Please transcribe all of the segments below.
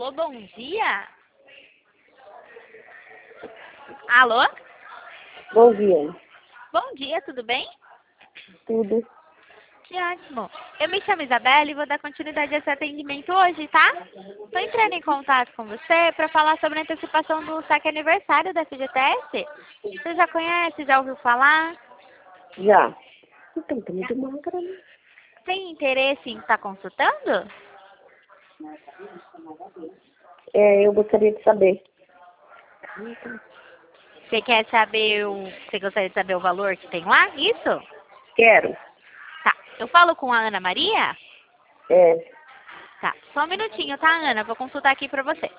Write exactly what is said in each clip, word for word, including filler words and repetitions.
Alô, bom dia? Alô? Bom dia. Bom dia, tudo bem? Tudo. Que ótimo. Eu me chamo Isabela e vou dar continuidade a esse atendimento hoje, tá? Estou entrando em contato com você para falar sobre a antecipação do saque aniversário da F G T S. Você já conhece, já ouviu falar? Já. Então, tá muito magra, né? Tem interesse em estar consultando? É, eu gostaria de saber. Você quer saber o... Você gostaria de saber o valor que tem lá? Isso? Quero. Tá. Eu falo com a Ana Maria? É. Tá. Só um minutinho, tá, Ana? Vou consultar aqui pra você.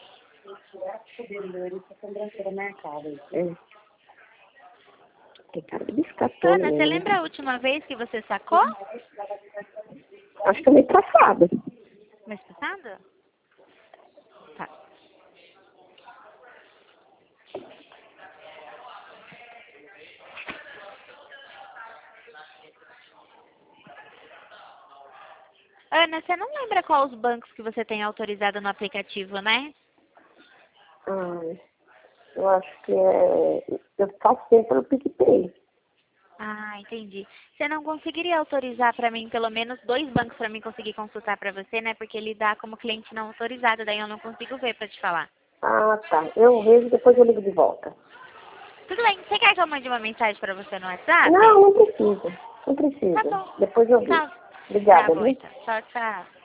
É. Tem cara de biscatona, Ana, né? você lembra a última vez que você sacou? Acho que é meio passado. Mês passado? Tá. Ana, você não lembra qual os bancos que você tem autorizado no aplicativo, né? Ah, eu acho que é... Eu faço sempre pelo PicPay. Ah, entendi. Você não conseguiria autorizar pra mim pelo menos dois bancos pra mim conseguir consultar pra você, né? Porque ele dá como cliente não autorizado, daí eu não consigo ver pra te falar. Ah, tá. Eu vejo e depois eu ligo de volta. Tudo bem. Você quer que eu mande uma mensagem pra você no WhatsApp? Não, não precisa. Não Tá precisa. bom. Depois eu vejo. Tá. Tá Obrigada, bom, viu? então. Tchau, tchau.